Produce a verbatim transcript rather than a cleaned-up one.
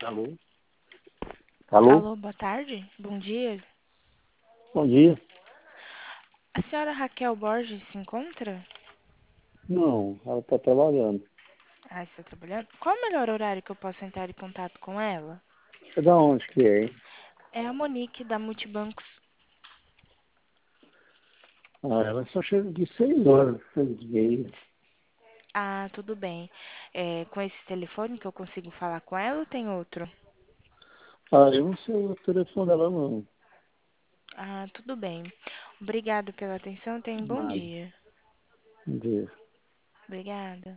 Alô? Alô? Alô, boa tarde. Bom dia. Bom dia. A senhora Raquel Borges se encontra? Não, ela está trabalhando. Ah, está trabalhando? Qual o melhor horário que eu posso entrar em contato com ela? É da onde que é, hein? É a Monique da Multibancos. Ah, ela só chega de seis horas, seis e meia. Ah, tudo bem. É com esse telefone que eu consigo falar com ela ou tem outro? Ah, eu não sei o telefone dela, não. Ah, tudo bem. Obrigada pela atenção. Tenha um bom Nada. dia. Bom dia. Obrigada.